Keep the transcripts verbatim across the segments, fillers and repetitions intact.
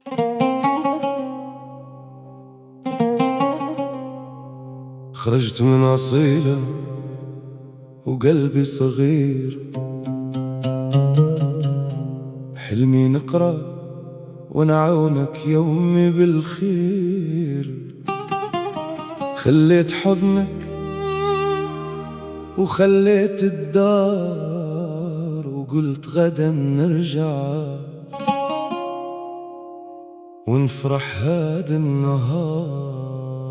خرجت من أصيلة وقلبي صغير، حلمي نقرأ ونعاونك يومي بالخير. خليت حضنك وخليت الدار، وقلت غدا نرجع ونفرح هاد النهار.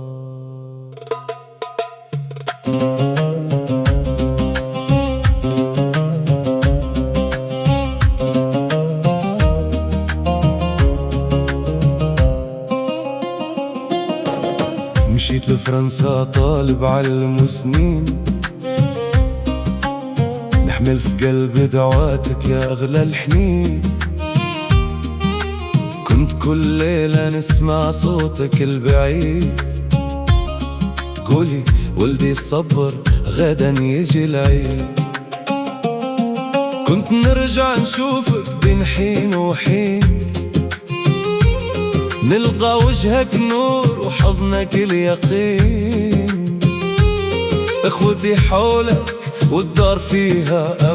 مشيت لفرنسا طالب علم وسنين، نحمل في قلبي دعواتك يا أغلى الحنين. كنت كل ليلة نسمع صوتك البعيد، تقولي ولدي صبر غدا يجي العيد. كنت نرجع نشوفك بين حين وحين، نلقى وجهك نور وحضنك اليقين. اخوتي حولك والدار فيها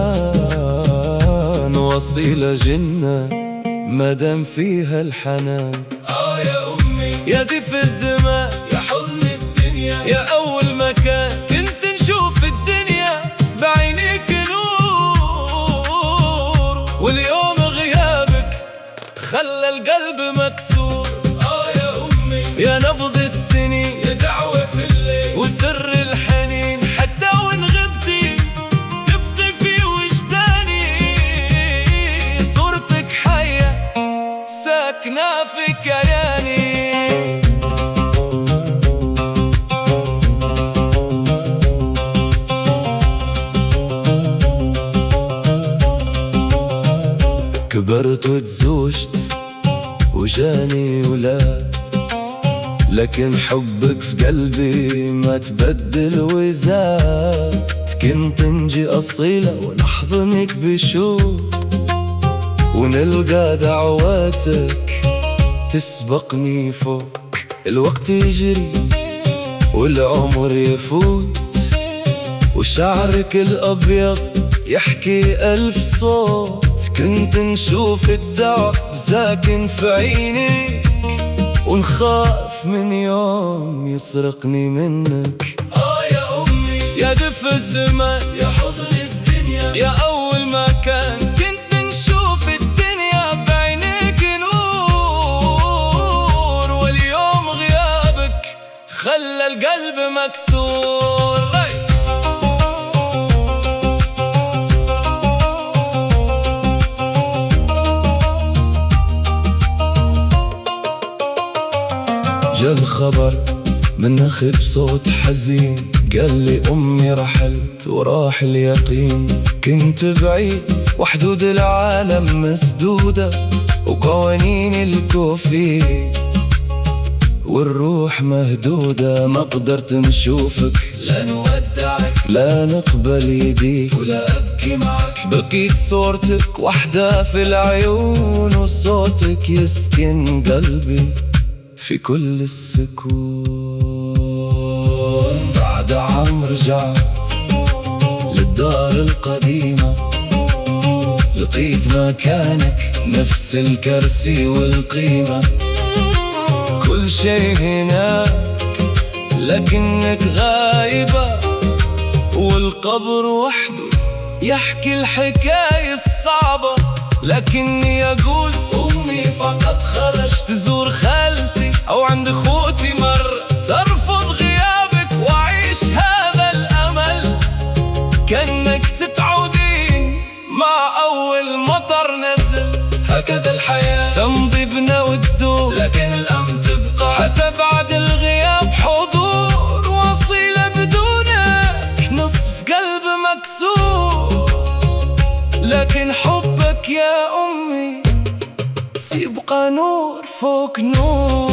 امان، وصيلة جنة مادام فيها الحنان. آه يا أمي يا دفء الزمان، يا حضن الدنيا، يا أول مكان كنت نشوف الدنيا بعينيك نور. واليوم غيابك خلى القلب مكسور. آه يا أمي يا نبض السنين، يا دعوة في الليل، وسر الحنين. حتى وإن غبتي تبقي في وجداني، صورتك حية ساكنة في كياني. كبرت وتزوجت وجاني ولاد، لكن حبك في قلبي ما تبدل وزاد. كنت نجي أصيلة ونحضنك بشوق، ونلقى دعواتك تسبقني فوق. الوقت يجري والعمر يفوت، وشعرك الأبيض يحكي ألف صوت. كنت نشوف التعب ساكن في عيني، ونخاف من يوم يسرقني منك. آه يا أمي يا دفء الزمان، يا حضن الدنيا، يا أول مكان كنت نشوف الدنيا بعينيك نور. واليوم غيابك خلى القلب مكسور. جا الخبر من أخي بصوت حزين، قال لي أمي رحلت وراح اليقين. كنت بعيد وحدود العالم مسدودة، وقوانين الكوفيد والروح مهدودة. ما قدرت نشوفك، لا نودعك، لا نقبل يديك، ولا أبكي معك. بقيت صورتك وحدة في العيون، وصوتك يسكن قلبي في كل السكون. بعد عام رجعت للدار القديمة، لقيت مكانك نفس الكرسي والقيمة. كل شي هناك لكنك غايبة، والقبر وحده يحكي الحكاية الصعبة. لكني أقول أمي فقط خرجت تزور خالتي أو عند أخوتي مرة، ترفض غيابك وأعيش هذا الأمل. كأنك ستعودين مع أول مطر نزل. هكذا الحياة تمضي بنا وتدور، لكن الأم تبقى. حتى بعد الغياب حضور، وصيلة بدونك نصف قلب مكسور. لكن حبك يا أمي سيبقى نور فوق نور.